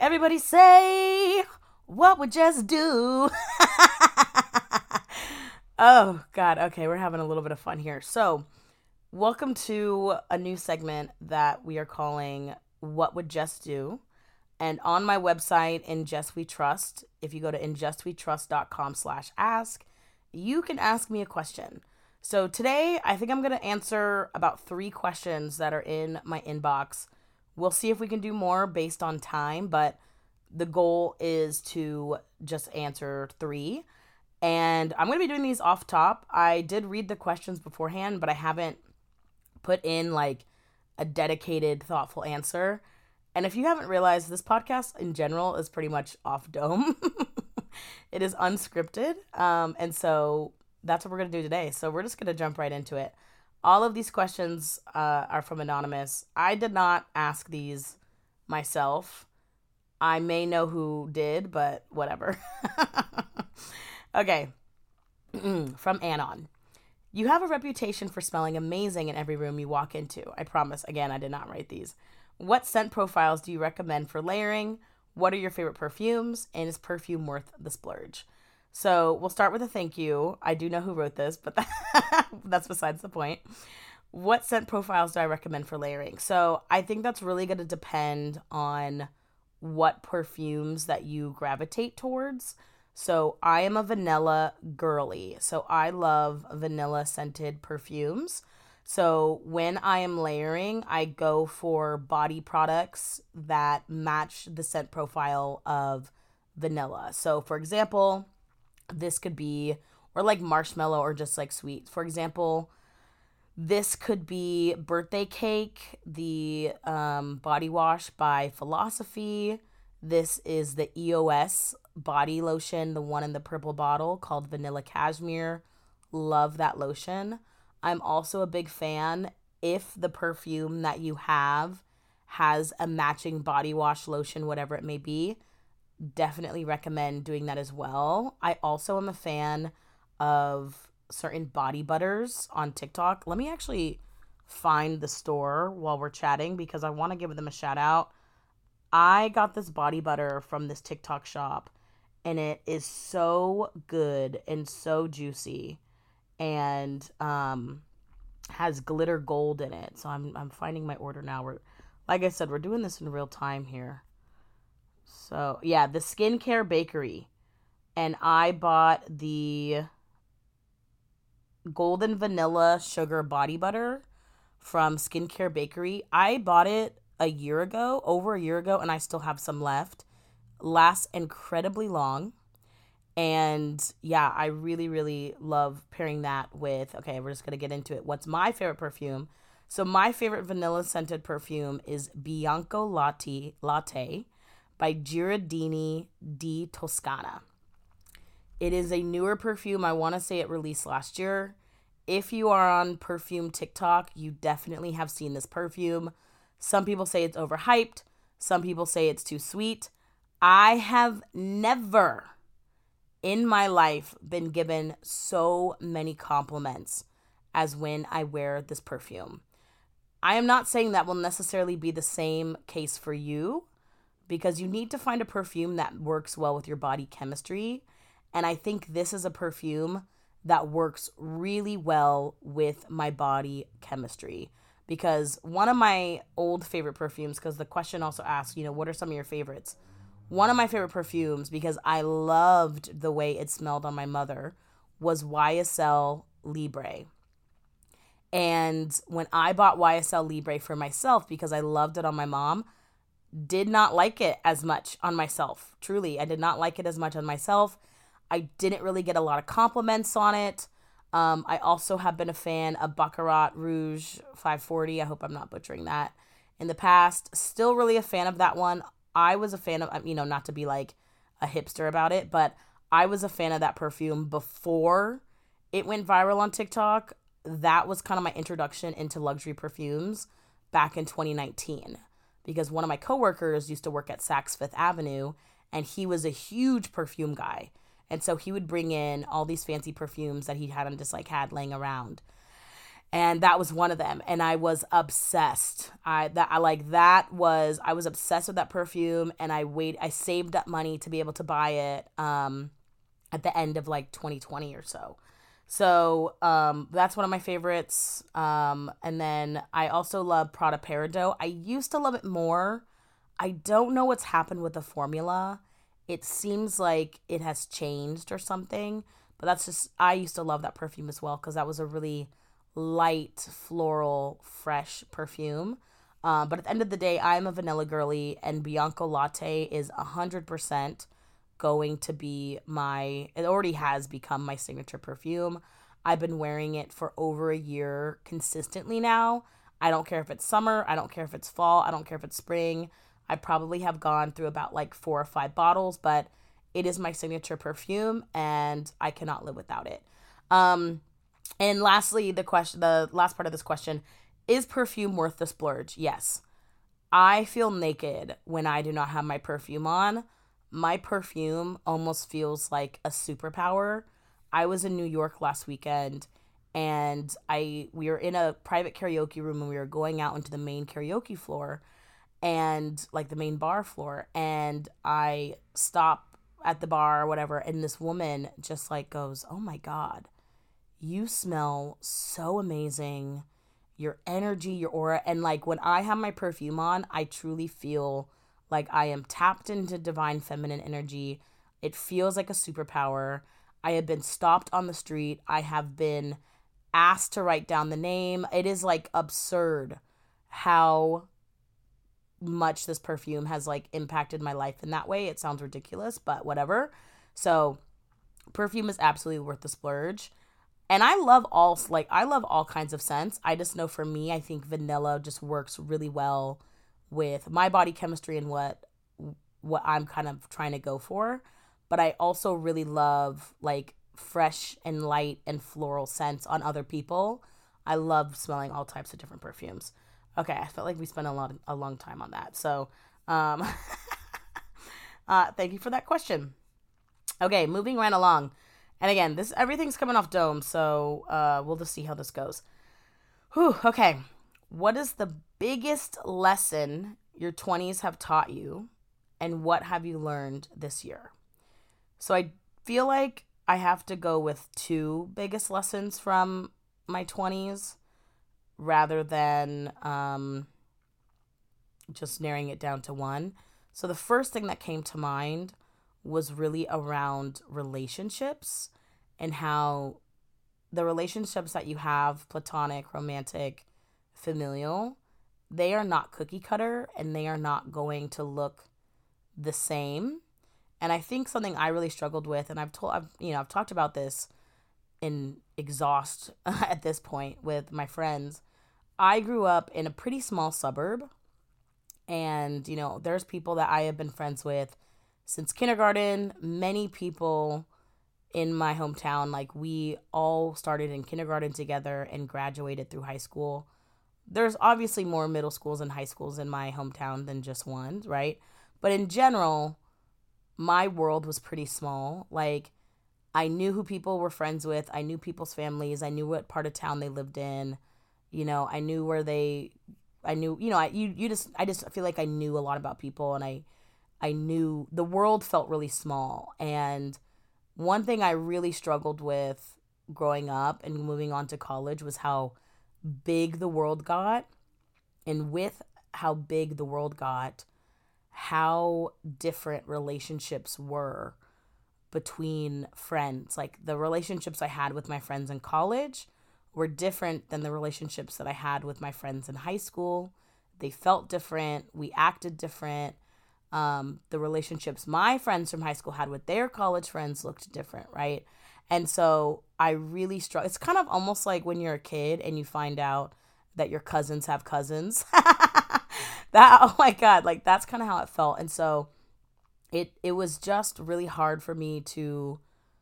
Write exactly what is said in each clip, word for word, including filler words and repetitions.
Everybody say, what would Jess do? Oh, God. Okay, we're having a little bit of fun here. So, welcome to a new segment that we are calling What Would Jess Do? And on my website, In Jess We Trust, if you go to injustwetrust.com slash ask, you can ask me a question. So today, I think I'm going to answer about three questions that are in my inbox. We'll see if we can do more based on time, but the goal is to just answer three. And I'm going to be doing these off top. I did read the questions beforehand, but I haven't put in like a dedicated, thoughtful answer. And if you haven't realized, this podcast in general is pretty much off dome. It is unscripted. Um, and so that's what we're going to do today. So we're just going to jump right into it. All of these questions uh, are from Anonymous. I did not ask these myself. I may know who did, but whatever. Okay. From Anon. You have a reputation for smelling amazing in every room you walk into. I promise, again, I did not write these. What scent profiles do you recommend for layering? What are your favorite perfumes? And is perfume worth the splurge? So we'll start with a thank you. I do know who wrote this, but that, that's besides the point. What scent profiles do I recommend for layering? So I think that's really going to depend on what perfumes that you gravitate towards. So I am a vanilla girly. So I love vanilla scented perfumes. So when I am layering, I go for body products that match the scent profile of vanilla. So for example, this could be, or like marshmallow or just like sweet. For example, this could be Birthday Cake, the um, body wash by Philosophy. This is the E O S body lotion, the one in the purple bottle called Vanilla Cashmere. Love that lotion. I'm also a big fan if the perfume that you have has a matching body wash, lotion, whatever it may be. Definitely recommend doing that as well. I also am a fan of certain body butters on TikTok. Let me actually find the store while we're chatting because I want to give them a shout out. I got this body butter from this TikTok shop and it is so good and so juicy and um has glitter gold in it. So I'm I'm finding my order now. We're like I said, we're doing this in real time here. So, yeah, the Skincare Bakery. And I bought the Golden Vanilla Sugar Body Butter from Skincare Bakery. I bought it a year ago, over a year ago, and I still have some left. Lasts incredibly long. And yeah, I really, really love pairing that with, okay, we're just going to get into it. What's my favorite perfume? So my favorite vanilla scented perfume is Bianco Latte, Latte by Giardini di Toscana. It is a newer perfume. I want to say it released last year. If you are on perfume TikTok, you definitely have seen this perfume. Some people say it's overhyped. Some people say it's too sweet. I have never in my life been given so many compliments as when I wear this perfume. I am not saying that will necessarily be the same case for you because you need to find a perfume that works well with your body chemistry. And I think this is a perfume that works really well with my body chemistry. Because one of my old favorite perfumes, because the question also asks, you know, what are some of your favorites? One of my favorite perfumes, because I loved the way it smelled on my mother, was Y S L Libre. And when I bought Y S L Libre for myself, because I loved it on my mom, did not like it as much on myself. Truly, I did not like it as much on myself. I didn't really get a lot of compliments on it. Um, I also have been a fan of Baccarat Rouge five forty. I hope I'm not butchering that. In the past, still really a fan of that one. I was a fan of, you know, not to be like a hipster about it, but I was a fan of that perfume before it went viral on TikTok. That was kind of my introduction into luxury perfumes back in twenty nineteen. Because one of my coworkers used to work at Saks Fifth Avenue, and he was a huge perfume guy. And so he would bring in all these fancy perfumes that he hadn't just like had laying around. and that was one of them, and I was obsessed. I that I like that was I was obsessed with that perfume, and I wait I saved up money to be able to buy it um at the end of like twenty twenty or so. So um, that's one of my favorites. Um, and then I also love Prada Peridot. I used to love it more. I don't know what's happened with the formula. It seems like it has changed or something. But that's just, I used to love that perfume as well because that was a really light, floral, fresh perfume. Uh, but at the end of the day, I'm a vanilla girly, and Bianco Latte is one hundred percent going to be my, it already has become my signature perfume. I've been wearing it for over a year consistently now. I don't care if it's summer, I don't care if it's fall, I don't care if it's spring. I probably have gone through about like four or five bottles, but it is my signature perfume and I cannot live without it. Um, and lastly, the question, the last part of this question, is perfume worth the splurge? Yes. I feel naked when I do not have my perfume on. My perfume almost feels like a superpower. I was in New York last weekend, and I we were in a private karaoke room, and we were going out into the main karaoke floor and like the main bar floor, and I stop at the bar or whatever, and this woman just like goes, "Oh my God, you smell so amazing. Your energy, your aura." And like when I have my perfume on, I truly feel like I am tapped into divine feminine energy. It feels like a superpower. I have been stopped on the street. I have been asked to write down the name. It is like absurd how much this perfume has like impacted my life in that way. It sounds ridiculous, but whatever. So perfume is absolutely worth the splurge. And I love all like I love all kinds of scents. I just know for me, I think vanilla just works really well with my body chemistry and what what I'm kind of trying to go for. But I also really love like fresh and light and floral scents on other people. I love smelling all types of different perfumes. Okay, I felt like we spent a lot a long time on that. So, um uh thank you for that question. Okay, moving right along. And again, this everything's coming off dome, so uh, we'll just see how this goes. Whew, okay. What is the biggest lesson your twenties have taught you, and what have you learned this year? So I feel like I have to go with two biggest lessons from my twenties rather than um, just narrowing it down to one. So the first thing that came to mind was really around relationships and how the relationships that you have, platonic, romantic, familial, they are not cookie cutter and they are not going to look the same. And I think something I really struggled with, and I've told, I've, you know, I've talked about this in exhaust at this point with my friends. I grew up in a pretty small suburb, and, you know, there's people that I have been friends with since kindergarten. Many people in my hometown, like we all started in kindergarten together and graduated through high school. There's obviously more middle schools and high schools in my hometown than just one, right? But in general, my world was pretty small. Like I knew who people were friends with. I knew people's families. I knew what part of town they lived in. You know, I knew where they, I knew, you know, I, you, you just, I just feel like I knew a lot about people, and I, I knew the world felt really small. And one thing I really struggled with growing up and moving on to college was how big the world got. And with how big the world got, how different relationships were between friends. Like the relationships I had with my friends in college were different than the relationships that I had with my friends in high school. They felt different. We acted different. Um, the relationships my friends from high school had with their college friends looked different, right? And so I really struggle. It's kind of almost like when you're a kid and you find out that your cousins have cousins. That, oh my God, like that's kind of how it felt. And so it it was just really hard for me to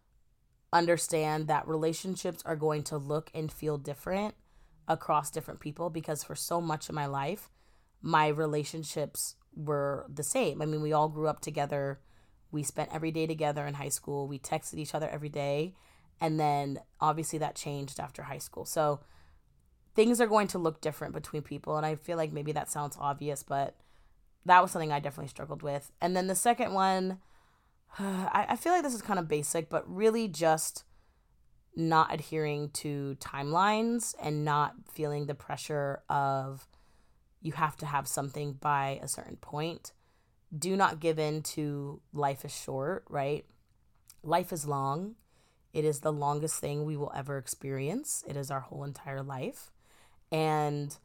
understand that relationships are going to look and feel different across different people, because for so much of my life, my relationships were the same. I mean, we all grew up together. We spent every day together in high school. We texted each other every day. And then obviously that changed after high school. So things are going to look different between people. And I feel like maybe that sounds obvious, but that was something I definitely struggled with. And then the second one, I, I feel like this is kind of basic, but really just not adhering to timelines and not feeling the pressure of you have to have something by a certain point. Do not give in to life is short, right? Life is long. It is the longest thing we will ever experience. It is our whole entire life. And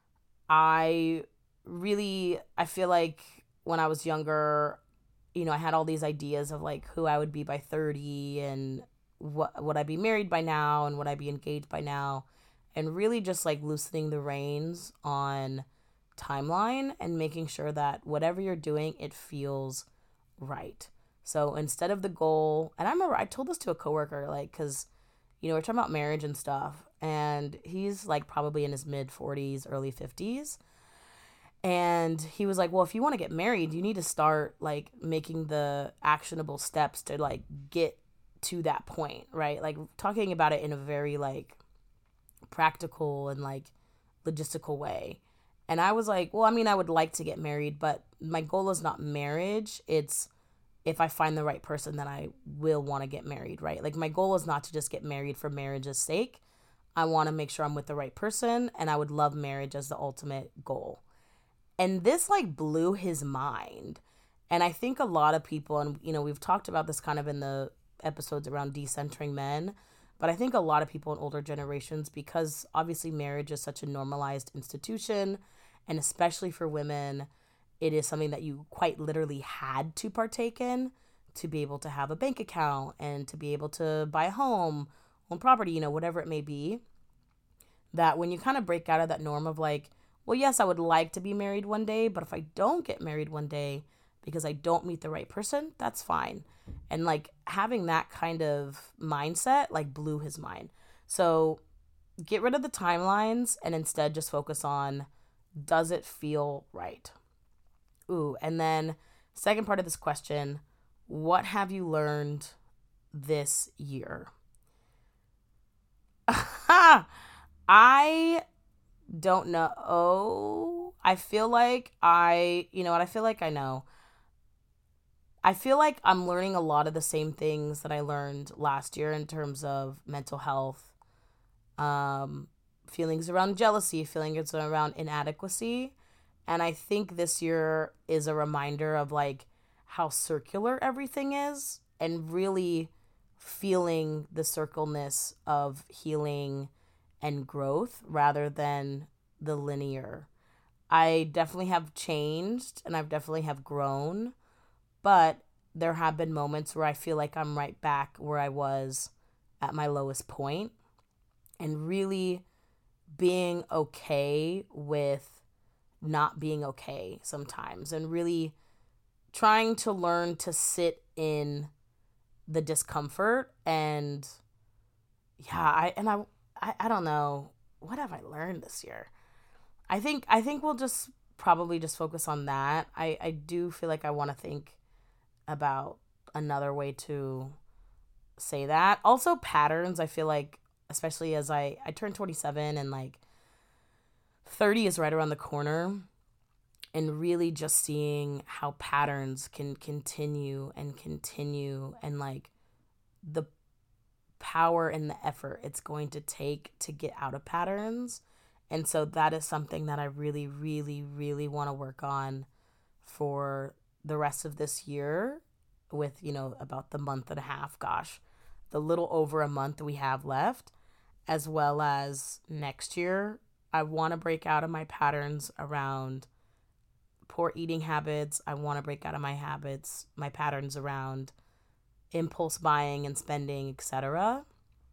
I really, I feel like when I was younger, you know, I had all these ideas of like who I would be by thirty and what would I be married by now and would I be engaged by now, and really just like loosening the reins on timeline and making sure that whatever you're doing, it feels right. So instead of the goal, and I remember I told this to a coworker, like, cause you know, we're talking about marriage and stuff, and he's like probably in his mid forties, early fifties. And he was like, well, if you want to get married, you need to start like making the actionable steps to like get to that point, right? Like talking about it in a very like practical and like logistical way. And I was like, well, I mean, I would like to get married, but my goal is not marriage. It's if I find the right person, then I will want to get married, right? Like my goal is not to just get married for marriage's sake. I want to make sure I'm with the right person, and I would love marriage as the ultimate goal. And this like blew his mind. And I think a lot of people, and you know, we've talked about this kind of in the episodes around decentering men, but I think a lot of people in older generations, because obviously marriage is such a normalized institution, and especially for women, it is something that you quite literally had to partake in to be able to have a bank account and to be able to buy a home, own property, you know, whatever it may be. That when you kind of break out of that norm of like, well, yes, I would like to be married one day, but if I don't get married one day because I don't meet the right person, that's fine. And like having that kind of mindset like blew his mind. So get rid of the timelines and instead just focus on, does it feel right? Ooh, and then second part of this question, what have you learned this year? I don't know. Oh, I feel like I, you know what? I feel like I know. I feel like I'm learning a lot of the same things that I learned last year in terms of mental health, um, feelings around jealousy, feelings around inadequacy. And I think this year is a reminder of like how circular everything is and really feeling the circleness of healing and growth rather than the linear. I definitely have changed and I've definitely have grown, but there have been moments where I feel like I'm right back where I was at my lowest point, and really being okay with not being okay sometimes, and really trying to learn to sit in the discomfort. And yeah, I and I I, I don't know, what have I learned this year? I think I think we'll just probably just focus on that. I I do feel like I want to think about another way to say that. Also patterns, I feel like especially as I I turned twenty-seven and like thirty is right around the corner, and really just seeing how patterns can continue and continue, and like the power and the effort it's going to take to get out of patterns. And so that is something that I really, really, really want to work on for the rest of this year, with, you know, about the month and a half, gosh, the little over a month we have left, as well as next year. I want to break out of my patterns around poor eating habits. I want to break out of my habits, my patterns around impulse buying and spending, et cetera.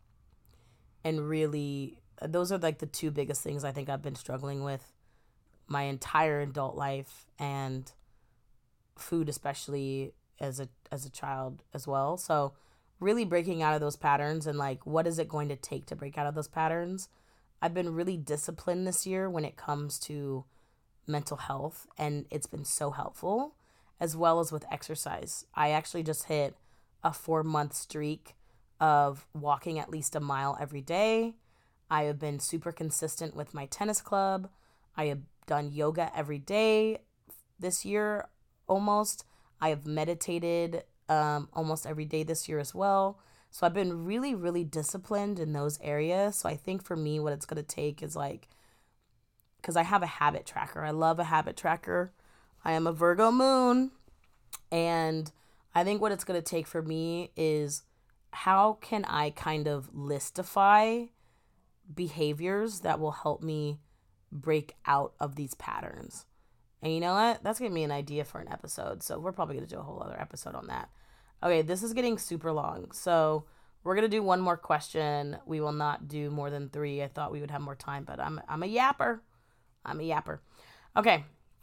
And really, those are like the two biggest things I think I've been struggling with my entire adult life, and food especially as a as a child as well. So really breaking out of those patterns, and like what is it going to take to break out of those patterns. I've been really disciplined this year when it comes to mental health, and it's been so helpful, as well as with exercise. I actually just hit a four month streak of walking at least a mile every day. I have been super consistent with my tennis club. I have done yoga every day this year almost. I have meditated um, almost every day this year as well. So I've been really, really disciplined in those areas. So I think for me, what it's going to take is like, because I have a habit tracker. I love a habit tracker. I am a Virgo moon. And I think what it's going to take for me is how can I kind of listify behaviors that will help me break out of these patterns. And you know what? That's going to be an idea for an episode. So we're probably going to do a whole other episode on that. Okay, this is getting super long. So we're going to do one more question. We will not do more than three. I thought we would have more time, but I'm I'm a yapper. I'm a yapper. Okay.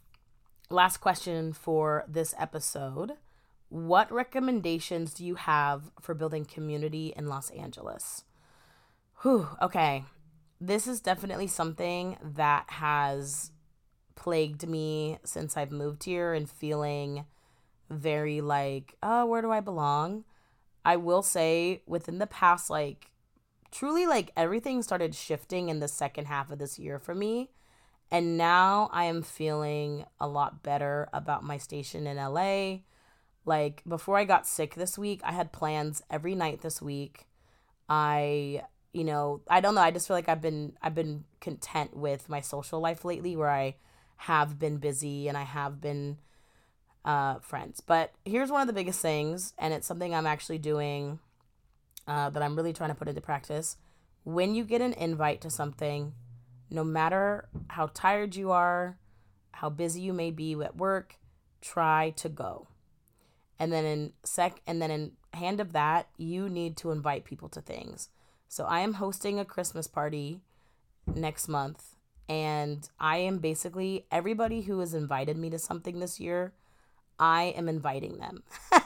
Last question for this episode. What recommendations do you have for building community in Los Angeles? Whew, okay. This is definitely something that has plagued me since I've moved here and feeling very like, oh, where do I belong? I will say within the past, like, truly, like, everything started shifting in the second half of this year for me. And now I am feeling a lot better about my station in L A. Like, before I got sick this week, I had plans every night this week. I, you know, I don't know. I just feel like I've been, I've been content with my social life lately where I have been busy and I have been uh, friends. But here's one of the biggest things, and it's something I'm actually doing uh, that I'm really trying to put into practice. When you get an invite to something, no matter how tired you are, how busy you may be at work, try to go. And then in sec and then in hand of that, you need to invite people to things. So I am hosting a Christmas party next month, and I am basically everybody who has invited me to something this year, I am inviting them.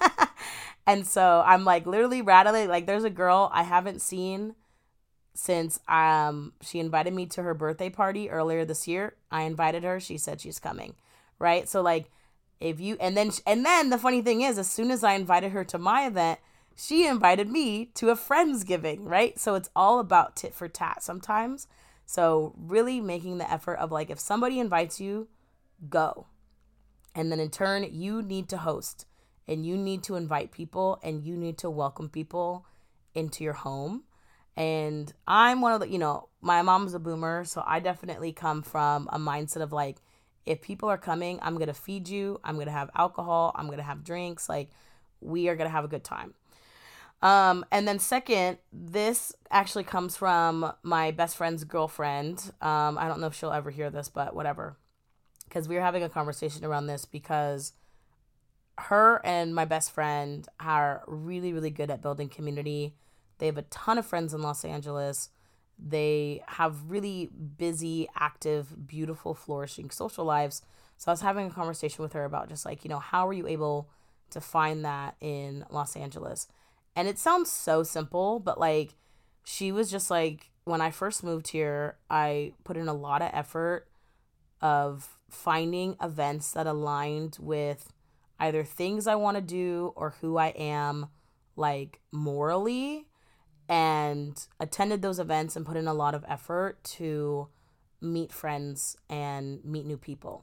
And so I'm like literally rattling, like there's a girl I haven't seen since um she invited me to her birthday party earlier this year. I invited her, she said she's coming, right? So like if you and then and then the funny thing is, as soon as I invited her to my event, she invited me to a Friendsgiving, right? So it's all about tit for tat sometimes. So really making the effort of like, if somebody invites you, go. And then in turn, you need to host and you need to invite people and you need to welcome people into your home. And I'm one of the, you know, my mom's a boomer, so I definitely come from a mindset of like, if people are coming, I'm going to feed you. I'm going to have alcohol. I'm going to have drinks. Like, we are going to have a good time. Um, and then second, this actually comes from my best friend's girlfriend. Um, I don't know if she'll ever hear this, but whatever. Because we were having a conversation around this because her and my best friend are really, really good at building community. They have a ton of friends in Los Angeles. They have really busy, active, beautiful, flourishing social lives. So I was having a conversation with her about just like, you know, how are you able to find that in Los Angeles? And it sounds so simple, but like she was just like, when I first moved here, I put in a lot of effort of finding events that aligned with either things I want to do or who I am, like morally, and attended those events and put in a lot of effort to meet friends and meet new people.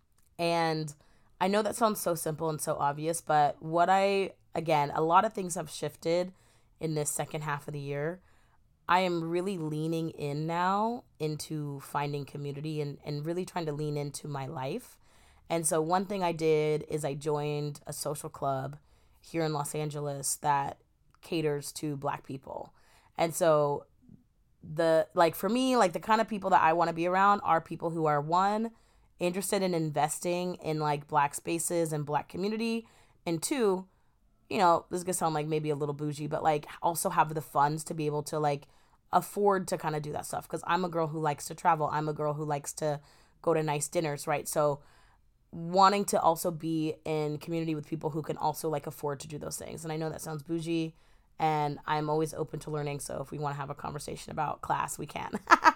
And I know that sounds so simple and so obvious, but what I, again, a lot of things have shifted in this second half of the year. I am really leaning in now into finding community and, and really trying to lean into my life. And so one thing I did is I joined a social club here in Los Angeles that caters to Black people. And so the, like for me, like the kind of people that I want to be around are people who are, one, interested in investing in like Black spaces and Black community, and two, you know, this is gonna sound like maybe a little bougie, but like also have the funds to be able to like afford to kind of do that stuff. Because I'm a girl who likes to travel. I'm a girl who likes to go to nice dinners, right? So wanting to also be in community with people who can also like afford to do those things. And I know that sounds bougie, and I'm always open to learning. So if we want to have a conversation about class, we can.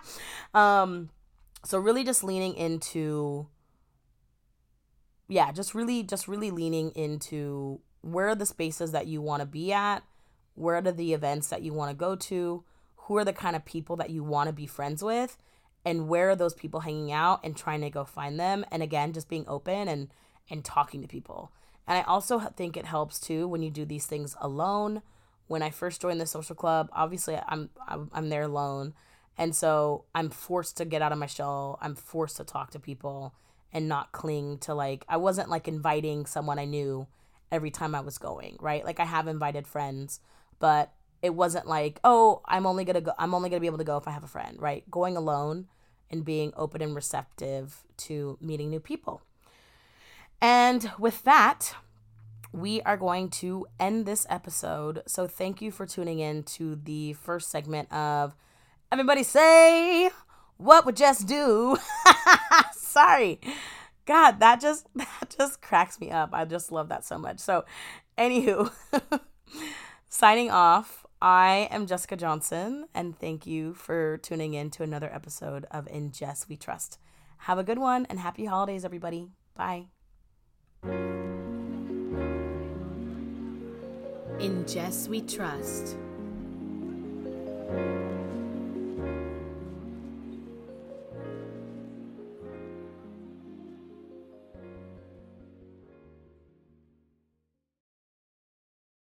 um, so really just leaning into, yeah, just really, just really leaning into where are the spaces that you want to be at? Where are the events that you want to go to? who are the kind of people that you want to be friends with, and where are those people hanging out, and trying to go find them. And again, just being open and and talking to people. And I also think it helps too when you do these things alone. When I first joined the social club, obviously I'm I'm, I'm there alone, and so I'm forced to get out of my shell. I'm forced to talk to people and not cling to, like, I wasn't like inviting someone I knew every time I was going, right? Like, I have invited friends, but it wasn't like, oh, I'm only gonna go I'm only gonna be able to go if I have a friend, right? Going alone and being open and receptive to meeting new people. And with that, we are going to end this episode. So thank you for tuning in to the first segment of Everybody Say What Would Jess Do? Sorry. God, that just that just cracks me up. I just love that so much. So, anywho, signing off, I am Jessica Johnson, and thank you for tuning in to another episode of In Jess We Trust. Have a good one, and happy holidays, everybody. Bye. In Jess We Trust.